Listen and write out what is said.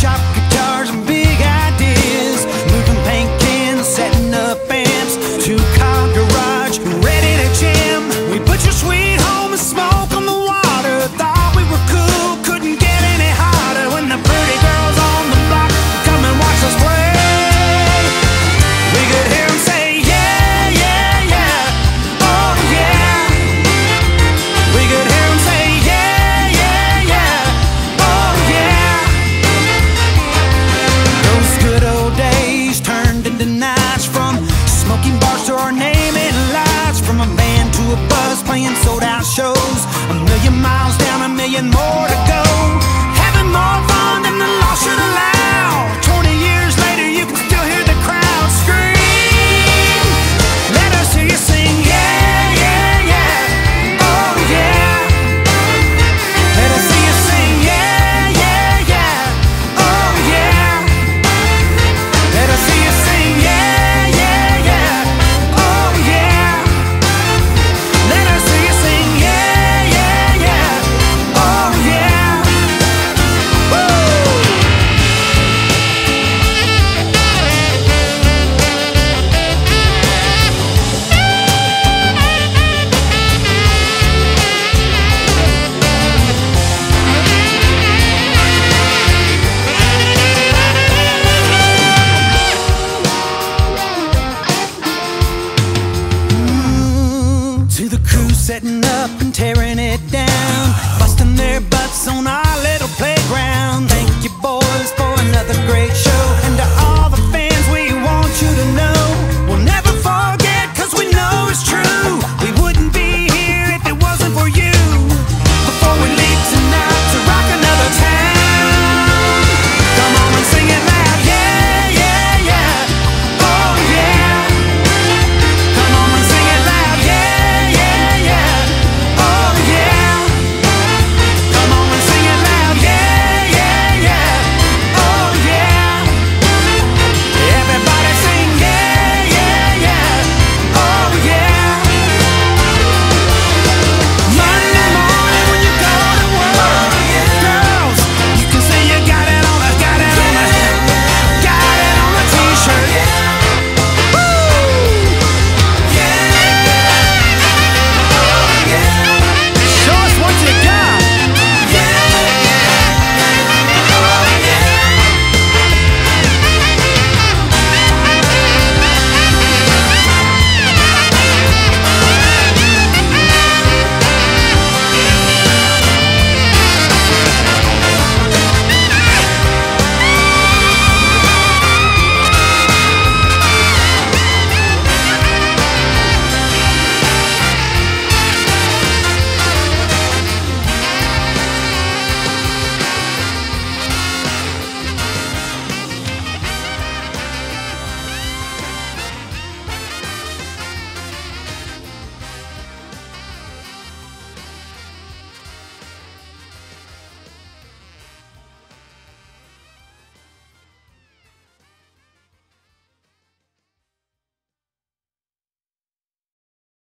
shop guitars and big ideas, moving paint cans, setting up amps, two-car garage, ready to jam. We put your sweet home and smoke on the water. Thought we were cool, couldn't get any hotter. When the pretty girls on the block come and watch us play, we could hear them say, yeah, yeah, yeah, oh yeah. We could hear them say, yeah, yeah, yeah, oh yeah. Those good old days turned into nights, from smoking bars to our name in lights, from a band to a bus playing sold-out shows, a million miles down, a million more to go, having more fun than the law should allow. 20 years later, you can still hear the crowd scream. Let us hear you sing, yeah, yeah, yeah, oh yeah. Let us hear you sing, yeah, yeah, yeah, oh yeah. Let us hear you sing, yeah, yeah, yeah, oh yeah. Let us hear you sing, yeah, yeah, yeah, oh yeah. Woo! To the crew setting up and tearing it down, busting their butts on our